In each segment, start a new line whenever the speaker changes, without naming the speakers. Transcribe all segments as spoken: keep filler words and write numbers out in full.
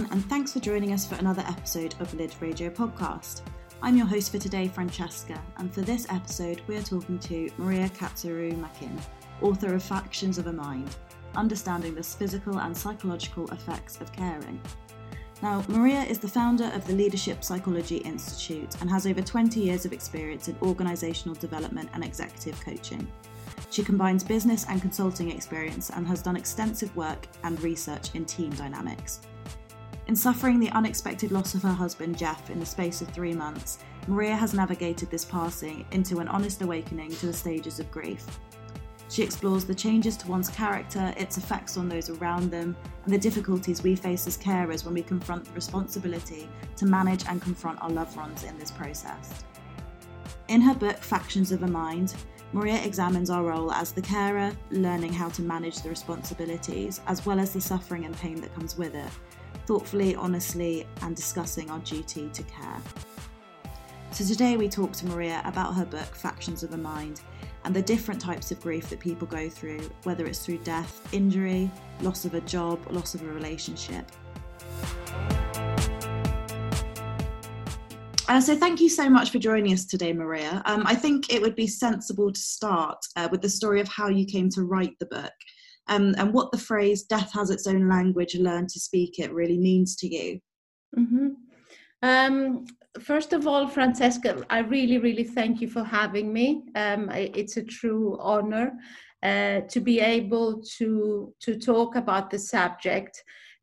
and thanks for joining us for another episode of Lid Radio Podcast. I'm your host for today, Francesca, and for this episode we are talking to Maria Katsaru-Makin, author of Factions of a Mind, Understanding the Physical and Psychological Effects of Caring. Now, Maria is the founder of the Leadership Psychology Institute and has over twenty years of experience in organisational development and executive coaching. She combines business and consulting experience and has done extensive work and research in team dynamics. In suffering the unexpected loss of her husband, Jeff, in the space of three months, Maria has navigated this passing into an honest awakening to the stages of grief. She explores the changes to one's character, its effects on those around them, and the difficulties we face as carers when we confront the responsibility to manage and confront our loved ones in this process. In her book, Factions of a Mind, Maria examines our role as the carer, learning how to manage the responsibilities, as well as the suffering and pain that comes with it, thoughtfully, honestly, and discussing our duty to care. So today we talk to Maria about her book, Factions of a Mind, and the different types of grief that people go through, whether it's through death, injury, loss of a job, loss of a relationship. Uh, so thank you so much for joining us today, Maria. Um, I think it would be sensible to start uh, with the story of how you came to write the book um, and what the phrase "death has its own language, learn to speak it" really means to you.
Mm-hmm. Um, first of all, Francesca, I really, really thank you for having me. Um, I, it's a true honor uh, to be able to to talk about the subject.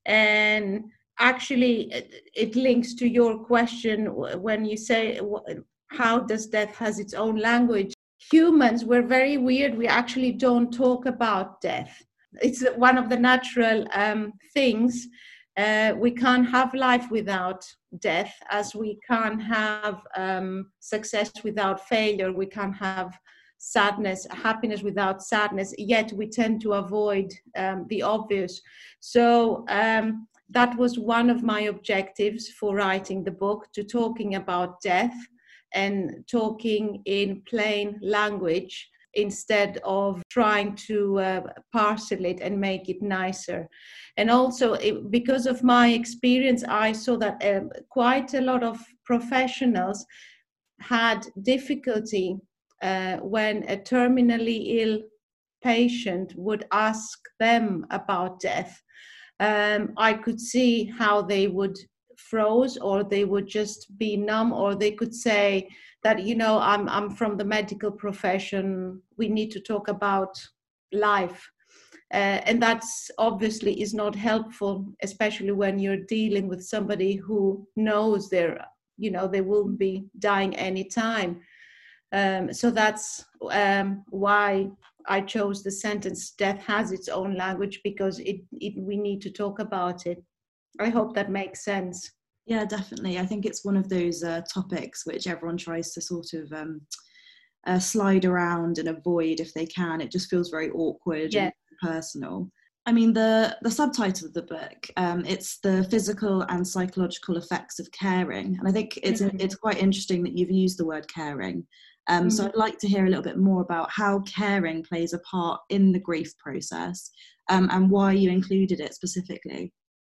And actually, it, it links to your question when you say, how does death has its own language? Humans, we're very weird. We actually don't talk about death. It's one of the natural um, things. Uh, we can't have life without death, as we can't have um, success without failure. We can't have sadness, happiness without sadness, yet we tend to avoid um, the obvious. So um, that was one of my objectives for writing the book, to talking about death and talking in plain language instead of trying to uh, parcel it and make it nicer. And also, it, because of my experience, I saw that uh, quite a lot of professionals had difficulty uh, when a terminally ill patient would ask them about death. Um, I could see how they would froze, or they would just be numb, or they could say that, you know, I'm I'm from the medical profession, we need to talk about life. Uh, and that's obviously is not helpful, especially when you're dealing with somebody who knows they're, you know, they will be dying anytime. Um, so that's um, why I chose the sentence, death has its own language, because it, it we need to talk about it. I hope that makes sense.
Yeah, definitely. I think it's one of those uh, topics which everyone tries to sort of um, uh, slide around and avoid if they can. It just feels very awkward yeah. and personal. I mean, the, the subtitle of the book, um, it's the physical and psychological effects of caring. And I think it's mm-hmm. it's quite interesting that you've used the word caring. Um, mm-hmm. So I'd like to hear a little bit more about how caring plays a part in the grief process um, and why you included it specifically.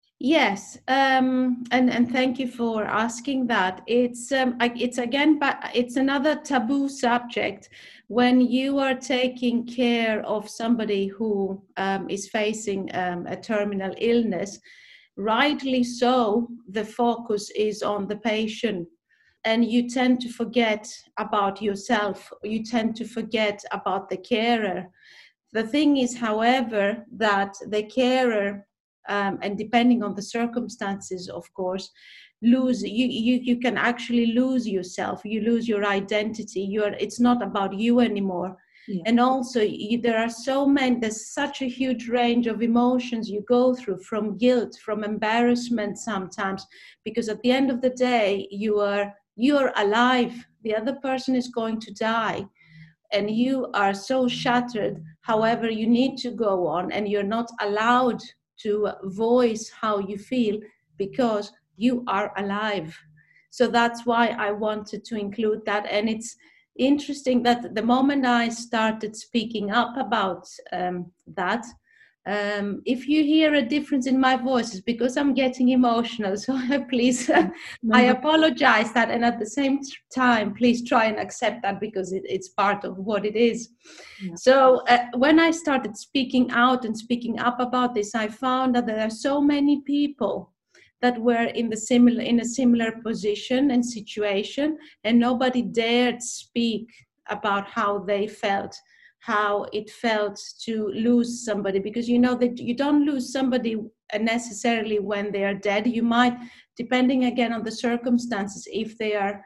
Yes, um, and and thank you for asking that. It's um, it's again, but it's another taboo subject when you are taking care of somebody who um, is facing um, a terminal illness. Rightly so, the focus is on the patient, and you tend to forget about yourself. You tend to forget about the carer. The thing is, however, that the carer, Um, and depending on the circumstances, of course, lose you, you you can actually lose yourself. You lose your identity. You're it's not about you anymore. Yeah. And also, you, there are so many. There's such a huge range of emotions you go through, from guilt, from embarrassment sometimes, because at the end of the day, you are you are alive. The other person is going to die, and you are so shattered. However, you need to go on, and you're not allowed to voice how you feel because you are alive. So that's why I wanted to include that. And it's interesting that the moment I started speaking up about um, that, Um, if you hear a difference in my voice, it's because I'm getting emotional. So please, I apologize that. And at the same time, please try and accept that, because it, it's part of what it is. Yeah. So uh, when I started speaking out and speaking up about this, I found that there are so many people that were in the similar in a similar position and situation, and nobody dared speak about how they felt, how it felt to lose somebody, because you know that you don't lose somebody necessarily when they are dead. You might, depending again on the circumstances, if they are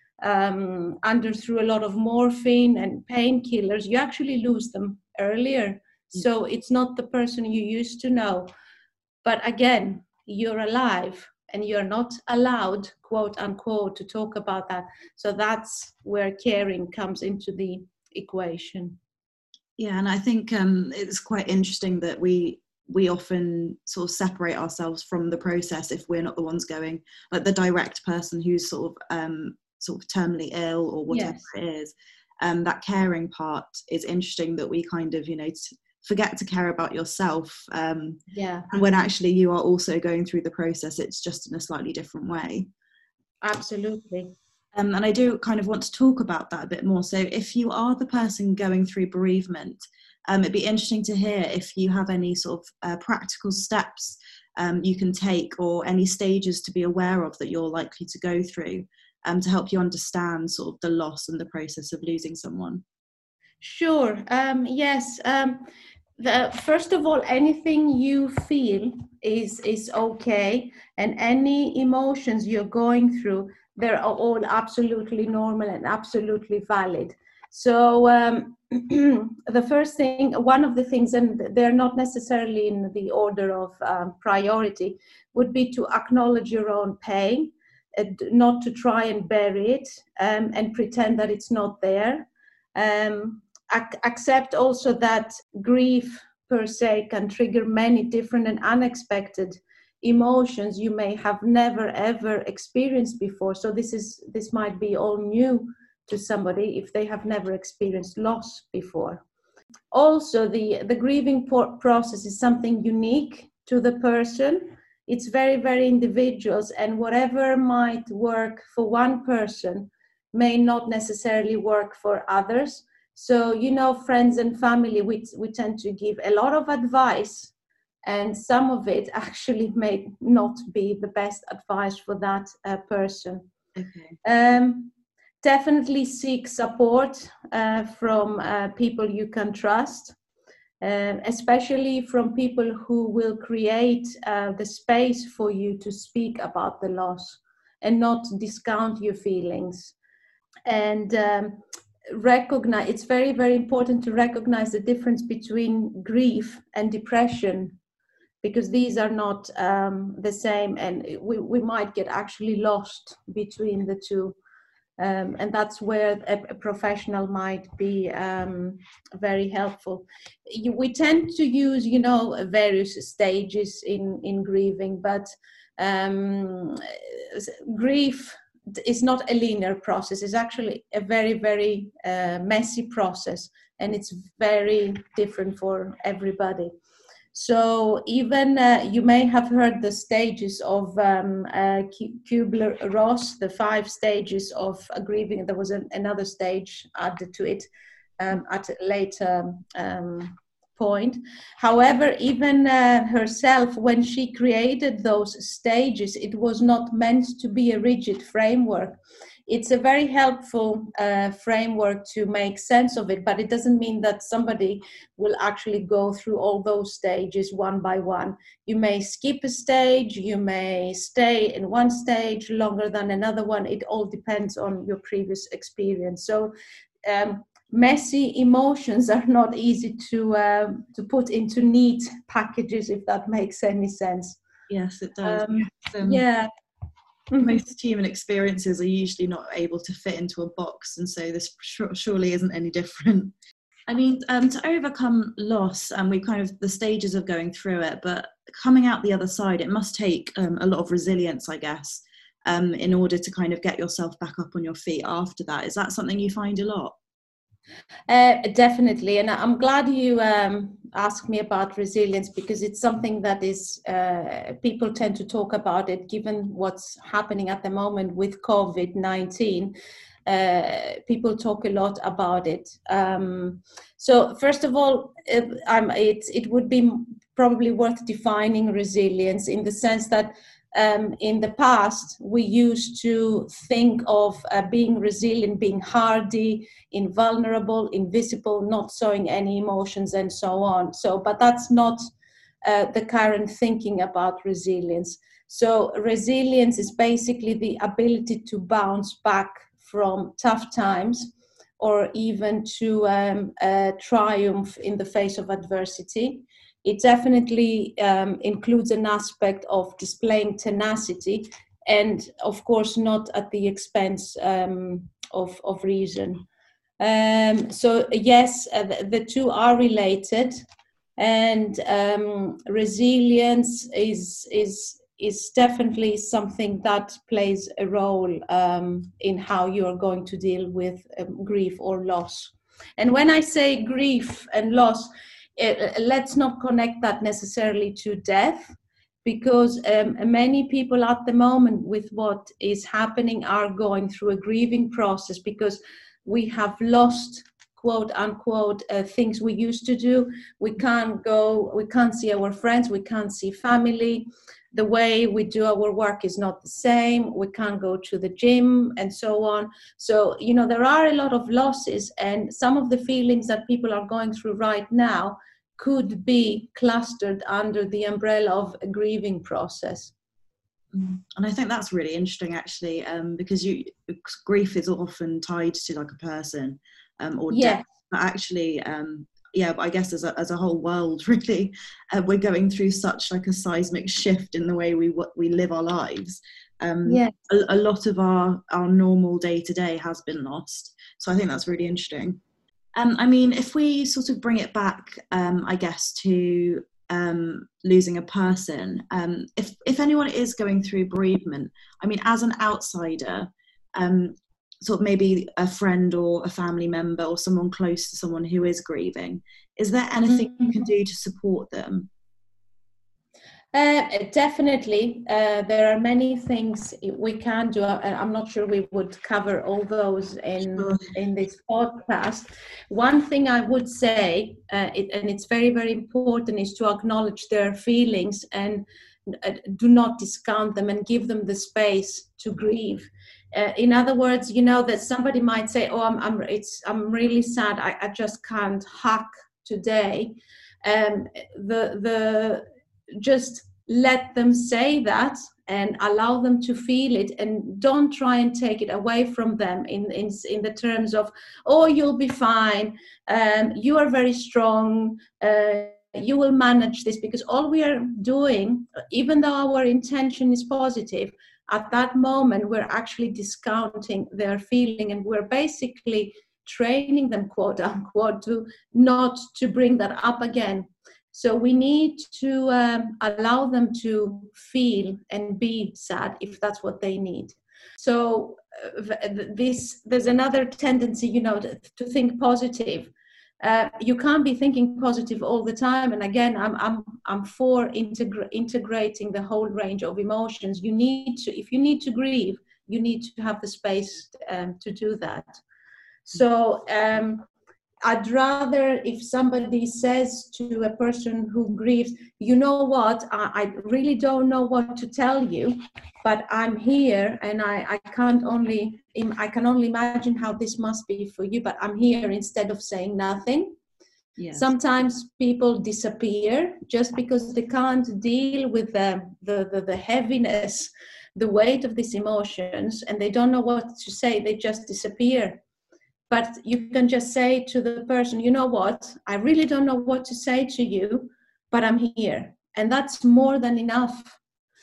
um, under through a lot of morphine and painkillers, you actually lose them earlier. So it's not the person you used to know. But again, you're alive and you're not allowed, quote unquote, to talk about that. So that's where caring comes into the equation.
Yeah, and I think um, it's quite interesting that we we often sort of separate ourselves from the process if we're not the ones going, like the direct person who's sort of um, sort of terminally ill or whatever yes. it is. Um, that caring part is interesting, that we kind of, you know, t- forget to care about yourself. Um,
yeah.
And when actually you are also going through the process, it's just in a slightly different way.
Absolutely.
Um, and I do kind of want to talk about that a bit more. So if you are the person going through bereavement, um, it'd be interesting to hear if you have any sort of uh, practical steps um, you can take, or any stages to be aware of that you're likely to go through um, to help you understand sort of the loss and the process of losing someone.
Sure. Um, yes. Um, the, first of all, anything you feel is is okay, and any emotions you're going through, they're all absolutely normal and absolutely valid. So um, the first thing, one of the things, and they're not necessarily in the order of um, priority, would be to acknowledge your own pain, uh, not to try and bury it um, and pretend that it's not there. Um, ac- accept also that grief per se can trigger many different and unexpected emotions you may have never ever experienced before. So this is this might be all new to somebody if they have never experienced loss before. Also, the the grieving por- process is something unique to the person. It's very, very individuals, and whatever might work for one person may not necessarily work for others. So, you know, friends and family, we we tend to give a lot of advice, and some of it actually may not be the best advice for that uh, person.
Okay.
Um, definitely seek support uh, from uh, people you can trust, uh, especially from people who will create uh, the space for you to speak about the loss and not discount your feelings. And um, recognize, it's very, very important to recognize the difference between grief and depression, because these are not um, the same, and we, we might get actually lost between the two. Um, and that's where a, a professional might be um, very helpful. You, we tend to use, you know, various stages in, in grieving, but um, grief is not a linear process. It's actually a very, very uh, messy process, and it's very different for everybody. So even uh, you may have heard the stages of um, uh, Kubler-Ross, the five stages of grieving. There was an, another stage added to it um, at a later um, point. However, even uh, herself, when she created those stages, it was not meant to be a rigid framework. It's a very helpful uh, framework to make sense of it, but it doesn't mean that somebody will actually go through all those stages one by one. You may skip a stage, you may stay in one stage longer than another one. It all depends on your previous experience. So um, messy emotions are not easy to uh, to put into neat packages, if that makes any sense.
Yes, it does.
Um,
um,
yeah.
Most human experiences are usually not able to fit into a box, and so this surely isn't any different. I mean, um, to overcome loss, and um, we kind of the stages of going through it, but coming out the other side, it must take um, a lot of resilience, I guess, um, in order to kind of get yourself back up on your feet after that. Is that something you find a lot?
Uh, definitely, and I'm glad you um, asked me about resilience, because it's something that is uh, people tend to talk about it, given what's happening at the moment with COVID nineteen. Uh, people talk a lot about it. Um, so first of all, it, um, it, it would be probably worth defining resilience in the sense that Um, in the past, we used to think of uh, being resilient, being hardy, invulnerable, invisible, not showing any emotions, and so on. So, but that's not uh, the current thinking about resilience. So, resilience is basically the ability to bounce back from tough times, or even to um, uh, triumph in the face of adversity. It definitely um, includes an aspect of displaying tenacity, and of course not at the expense um, of, of reason. Um, so yes, uh, the, the two are related, and um, resilience is is is definitely something that plays a role um, in how you are going to deal with um, grief or loss. And when I say grief and loss, it, let's not connect that necessarily to death, because um, many people at the moment with what is happening are going through a grieving process, because we have lost, quote unquote, uh, things we used to do. We can't go, we can't see our friends, we can't see family. The way we do our work is not the same. We can't go to the gym and so on. So, you know, there are a lot of losses, and some of the feelings that people are going through right now could be clustered under the umbrella of a grieving process.
And I think that's really interesting, actually, um, because you grief is often tied to like a person um, or
yeah.
death, but actually, um, yeah, but I guess as a as a whole world, really, uh, we're going through such like a seismic shift in the way we we live our lives. Um,
yeah.
a, a lot of our our normal day to day has been lost, so I think that's really interesting. Um, I mean, if we sort of bring it back, um, I guess to um, losing a person, um, if if anyone is going through bereavement, I mean, as an outsider, um, sort of maybe a friend or a family member or someone close to someone who is grieving, is there anything mm-hmm. you can do to support them?
Uh, definitely, uh, there are many things we can do. I'm not sure we would cover all those in sure. in this podcast. One thing I would say, uh, it, and it's very, very important, is to acknowledge their feelings and uh, do not discount them, and give them the space to grieve. Uh, in other words, you know, that somebody might say, "Oh, I'm, I'm, it's, I'm really sad. I, I just can't hack today." Um, the the just let them say that and allow them to feel it, and don't try and take it away from them in in, in the terms of, "Oh, you'll be fine, um, you are very strong, uh, you will manage this," because all we are doing, even though our intention is positive, at that moment we're actually discounting their feeling, and we're basically training them, quote unquote, to not to bring that up again. So we need to um, allow them to feel and be sad if that's what they need. So uh, this, there's another tendency, you know, to, to think positive. Uh, you can't be thinking positive all the time. And again, I'm I'm I'm for integra- integrating the whole range of emotions. You need to, if you need to grieve, you need to have the space um, to do that. So. Um, I'd rather, if somebody says to a person who grieves, "You know what, I, I really don't know what to tell you, but I'm here, and I, I can't only, I can only imagine how this must be for you, but I'm here," instead of saying nothing. Yes. Sometimes people disappear just because they can't deal with the, the, the, the heaviness, the weight of these emotions, and they don't know what to say, they just disappear. But you can just say to the person, "You know what, I really don't know what to say to you, but I'm here." And that's more than enough.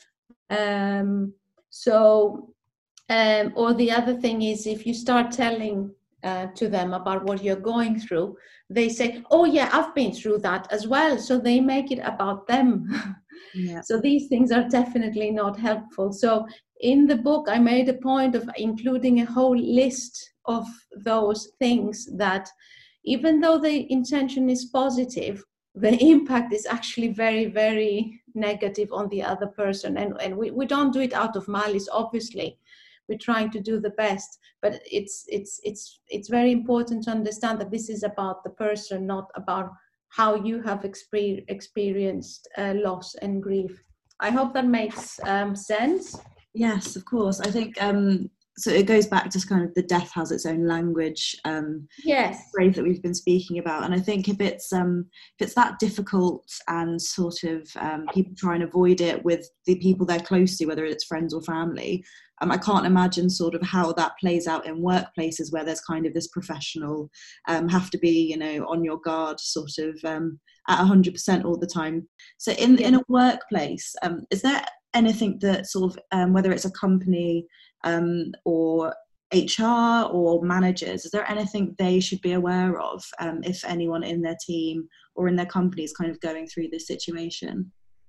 Um, so, um, or the other thing is, if you start telling uh, to them about what you're going through, they say, "Oh yeah, I've been through that as well." So they make it about them. Yeah. So these things are definitely not helpful. So in the book, I made a point of including a whole list of those things that even though the intention is positive, the impact is actually very, very negative on the other person. And, and we, we don't do it out of malice, obviously. We're trying to do the best, but it's it's it's it's very important to understand that this is about the person, not about how you have exper- experienced uh, loss and grief. I hope that makes um, sense.
Yes, of course. I think um, so. It goes back to kind of the death has its own language. Um,
yes.
Phrase that we've been speaking about, and I think if it's um, if it's that difficult and sort of um, people try and avoid it with the people they're close to, whether it's friends or family. Um, I can't imagine sort of how that plays out in workplaces where there's kind of this professional, um, have to be, you know, on your guard sort of um, at one hundred percent all the time. So in, yeah. in a workplace, um, is there anything that sort of, um, whether it's a company um, or H R or managers, is there anything they should be aware of um, if anyone in their team or in their company is kind of going through this situation?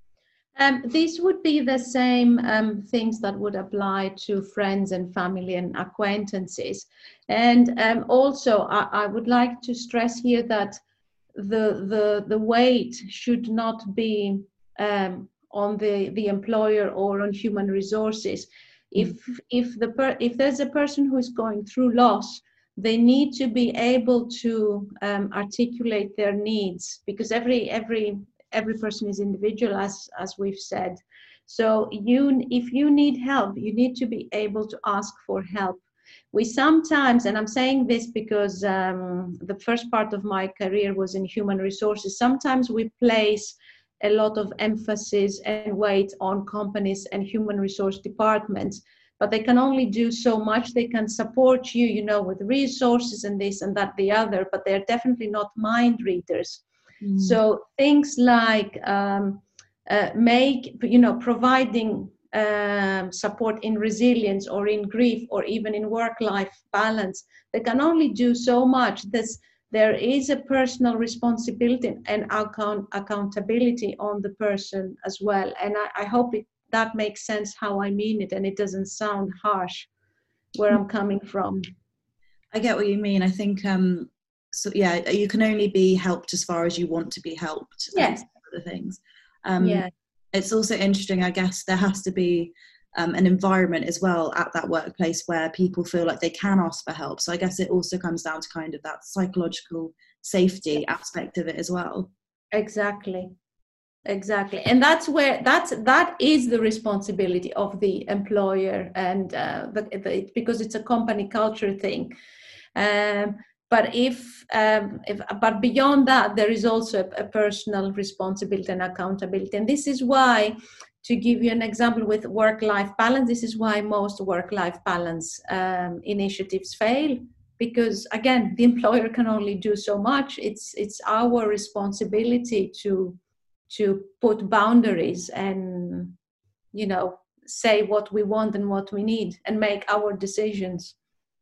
Um, these would be the same um, things that would apply to friends and family and acquaintances. And um, also, I, I would like to stress here that the the the weight should not be um, on the the employer or on human resources. If mm. if the per, if there's a person who is going through loss, they need to be able to um, articulate their needs, because every every every person is individual, as as we've said. So you, if you need help, you need to be able to ask for help. We sometimes, and I'm saying this because um, the first part of my career was in human resources, sometimes we place a lot of emphasis and weight on companies and human resource departments, but they can only do so much. They can support you, you know, with resources and this and that, the other, but they're definitely not mind readers. Mm. So things like um, uh, make, you know, providing um, support in resilience or in grief or even in work-life balance, they can only do so much. This, there is a personal responsibility and account, accountability on the person as well. And I, I hope it, that makes sense how I mean it, and it doesn't sound harsh where I'm coming from.
I get what you mean. I think um, so yeah, you can only be helped as far as you want to be helped.
Yes.
Um, other things. Um,
yeah.
It's also interesting, I guess there has to be um, an environment as well at that workplace where people feel like they can ask for help. So I guess it also comes down to kind of that psychological safety aspect of it as well.
Exactly. Exactly. And that's where, that's, that is the responsibility of the employer, and uh, the, the, because it's a company culture thing. Um, But if, um, if, but beyond that, there is also a, a personal responsibility and accountability. And this is why, to give you an example with work-life balance, this is why most work-life balance um, initiatives fail. Because again, the employer can only do so much. It's it's our responsibility to to put boundaries and, you know, say what we want and what we need and make our decisions.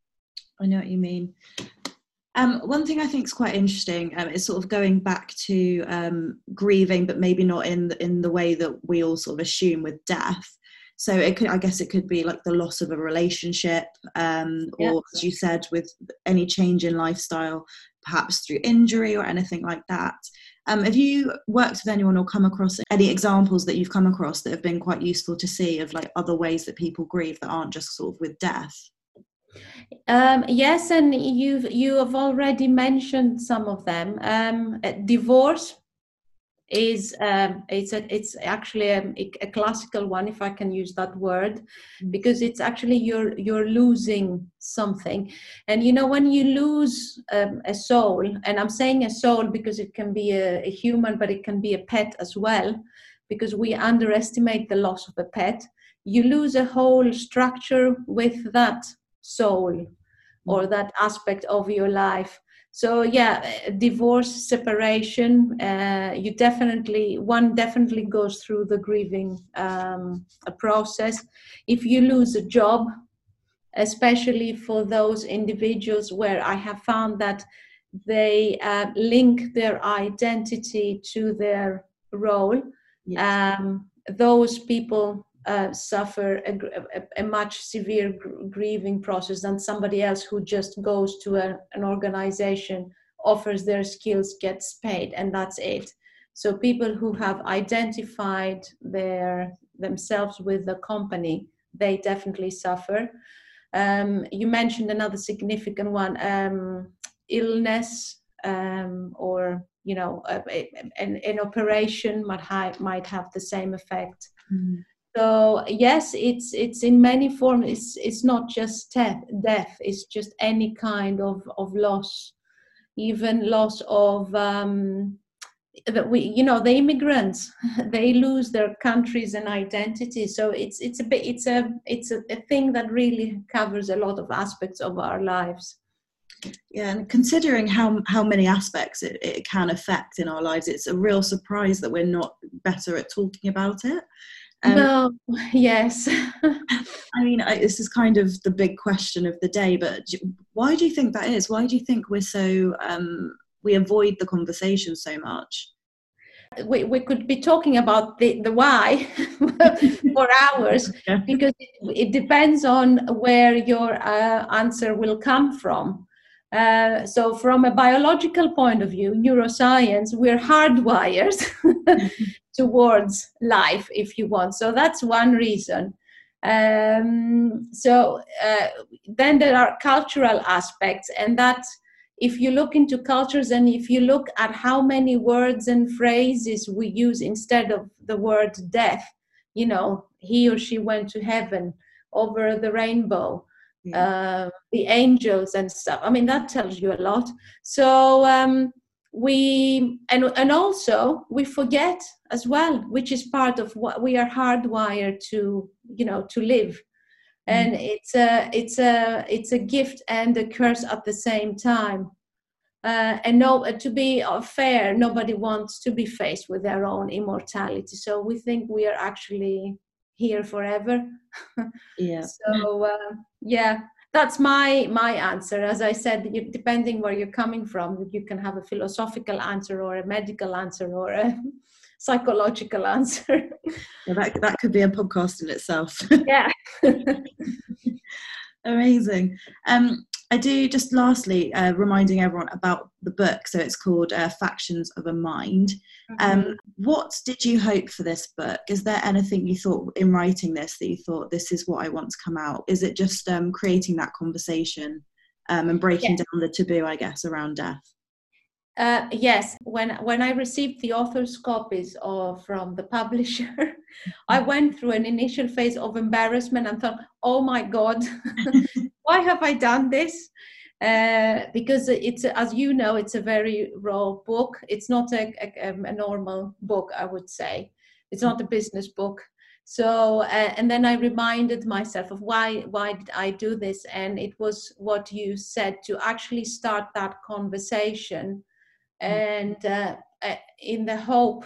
I know what you mean. Um, one thing I think is quite interesting um, is sort of going back to um, grieving, but maybe not in the, in the way that we all sort of assume with death. So it could, I guess it could be like the loss of a relationship, um, or yeah. as you said, with any change in lifestyle, perhaps through injury or anything like that. Um, have you worked with anyone or come across any examples that you've come across that have been quite useful to see of like other ways that people grieve that aren't just sort of with death?
Um, yes, and you've you have already mentioned some of them. Um, divorce is um, it's a, it's actually a, a classical one, if I can use that word, because it's actually you're you're losing something. And you know, when you lose um, a soul, and I'm saying a soul because it can be a, a human, but it can be a pet as well, because we underestimate the loss of a pet. You lose a whole structure with that soul or that aspect of your life. So yeah, divorce, separation, uh, you definitely, one definitely goes through the grieving um, process. If you lose a job, especially for those individuals where I have found that they uh, link their identity to their role, yes. um, those people uh, suffer a, a, a much severe gr- grieving process than somebody else who just goes to a, an organization, offers their skills, gets paid, and that's it. So people who have identified their themselves with the company, they definitely suffer. Um, you mentioned another significant one, um, illness, um, or you know, a, a, an, an operation might have, might have the same effect.
Mm.
So yes, it's it's in many forms. It's it's not just death. Death. It's just any kind of of loss, even loss of. Um, that we, you know, the immigrants, they lose their countries and identity. So it's it's a bit it's a it's a, a thing that really covers a lot of aspects of our lives.
Yeah, and considering how how many aspects it, it can affect in our lives, it's a real surprise that we're not better at talking about it. Um,
no, yes.
I mean, I, this is kind of the big question of the day, but do, why do you think that is? Why do you think we're so, um, we avoid the conversation so much?
We, we could be talking about the, the why for hours,
Yeah.
because it, it depends on where your uh, answer will come from. Uh, so from a biological point of view, neuroscience, we're hardwired towards life, if you want. So that's one reason. Um, so uh, then there are cultural aspects, and that if you look into cultures and if you look at how many words and phrases we use instead of the word death, you know, he or she went to heaven, over the rainbow, yeah. uh, the angels and stuff. I mean, that tells you a lot. So um, we, and, and also we forget as well, which is part of what we are hardwired to, you know, to live. And it's a it's a it's a gift and a curse at the same time. Uh, and no, to be fair, nobody wants to be faced with their own immortality. So we think we are actually here forever.
Yeah.
So uh, yeah, that's my my answer. As I said, you, depending where you're coming from, you can have a philosophical answer or a medical answer or a psychological answer.
Yeah, that that could be a podcast in itself.
Yeah.
Amazing. Um, I do just lastly uh, reminding everyone about the book. So it's called uh, Factions of a Mind. Um, mm-hmm. What did you hope for this book? Is there anything you thought in writing this that you thought this is what I want to come out? Is it just um, creating that conversation um, and breaking yeah. down the taboo, I guess, around death?
Uh, yes, when when I received the author's copies of, from the publisher, I went through an initial phase of embarrassment and thought, oh my God, why have I done this? Uh, because it's, as you know, it's a very raw book. It's not a, a, a normal book, I would say. It's not a business book. So, uh, and then I reminded myself of why, why did I do this? And it was what you said, to actually start that conversation. And uh, in the hope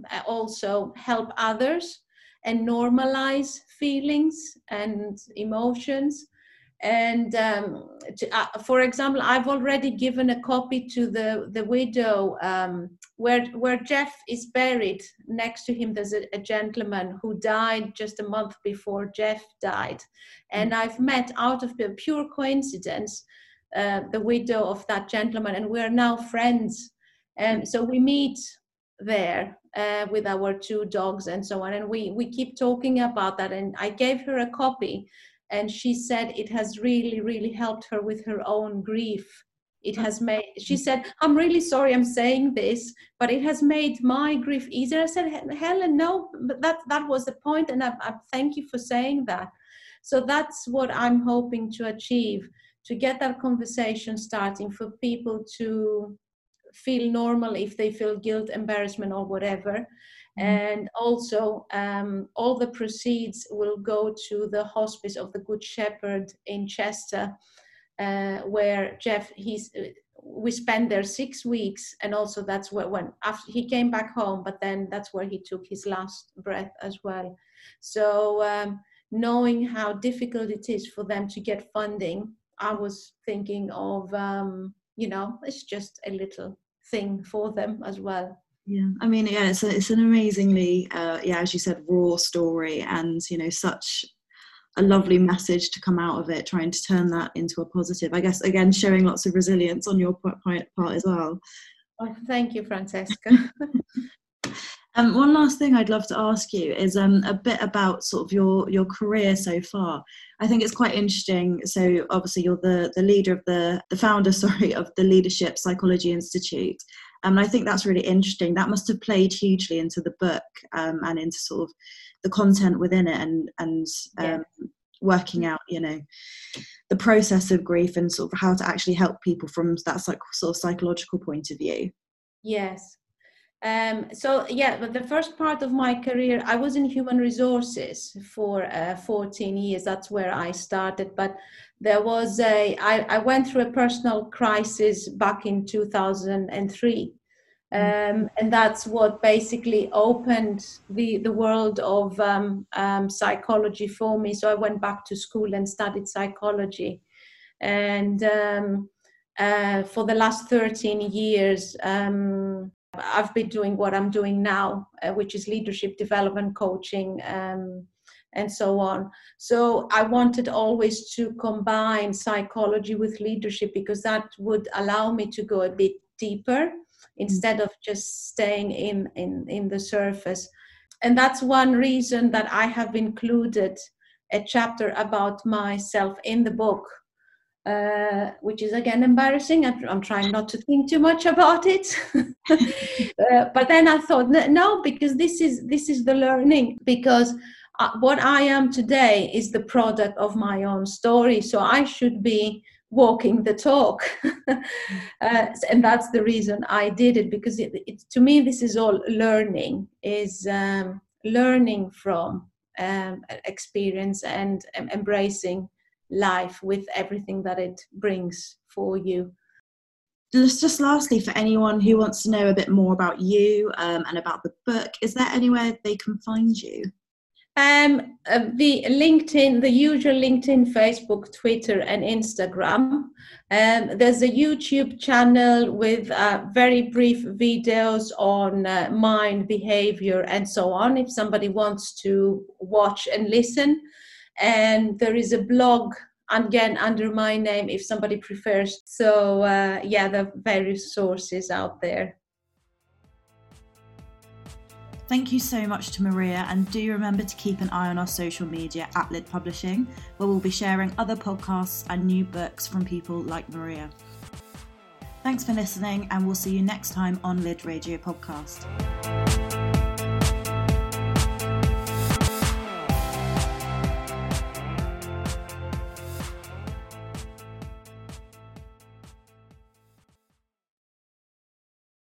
also help others and normalize feelings and emotions. And um, to, uh, for example, I've already given a copy to the, the widow um, where, where Jeff is buried. Next to him, there's a, a gentleman who died just a month before Jeff died. And I've met, out of pure coincidence, uh, the widow of that gentleman, and we're now friends. And so we meet there uh, with our two dogs and so on. And we, we keep talking about that. And I gave her a copy, and she said it has really, really helped her with her own grief. It has made, she said, I'm really sorry I'm saying this, but it has made my grief easier. I said, Helen, no, but that, that was the point. And I, I thank you for saying that. So that's what I'm hoping to achieve, to get that conversation starting, for people to feel normal if they feel guilt, embarrassment, or whatever. Mm. And also um, all the proceeds will go to the Hospice of the Good Shepherd in Chester, uh, where Jeff, he's, we spent there six weeks. And also that's where, when after he came back home, but then that's where he took his last breath as well. So um, knowing how difficult it is for them to get funding, I was thinking of, um, you know, it's just a little thing for them as well.
Yeah, I mean, yeah, it's a, it's an amazingly, uh, yeah, as you said, raw story, and you know, such a lovely message to come out of it, trying to turn that into a positive. I guess again, showing lots of resilience on your part, part as well.
Oh, thank you, Francesca.
Um, one last thing I'd love to ask you is um, a bit about sort of your, your career so far. I think it's quite interesting. So obviously you're the, the leader of the, the founder, sorry, of the Leadership Psychology Institute. Um, and I think that's really interesting. That must have played hugely into the book um, and into sort of the content within it, and, and um, yeah. working out, you know, the process of grief and sort of how to actually help people from that sort of psychological point of view.
Yes. Um, so yeah, but the first part of my career, I was in human resources for uh, fourteen years. That's where I started. But there was a, I, I went through a personal crisis back in two thousand three. Um, and that's what basically opened the, the world of um, um, psychology for me. So I went back to school and studied psychology. And um, uh, for the last thirteen years, um, I've been doing what I'm doing now, uh, which is leadership development coaching um, and so on. So I wanted always to combine psychology with leadership, because that would allow me to go a bit deeper instead of just staying in, in, in the surface. And that's one reason that I have included a chapter about myself in the book. Uh, which is again embarrassing. I'm, I'm trying not to think too much about it. uh, but then I thought, no, because this is this is the learning. Because uh, what I am today is the product of my own story. So I should be walking the talk, uh, and that's the reason I did it. Because it, it, to me, this is all learning. Is um, learning from um, experience and um, embracing life with everything that it brings for you.
Just, just lastly, for anyone who wants to know a bit more about you um, and about the book, is there anywhere they can find you?
Um, uh, the LinkedIn, the usual LinkedIn, Facebook, Twitter, and Instagram. Um, there's a YouTube channel with uh, very brief videos on uh, mind, behavior, and so on, if somebody wants to watch and listen. And there is a blog, again, under my name, if somebody prefers. So, uh, yeah, there are various sources out there.
Thank you so much to Maria, and do remember to keep an eye on our social media at Lid Publishing, where we'll be sharing other podcasts and new books from people like Maria. Thanks for listening, and we'll see you next time on Lid Radio Podcast.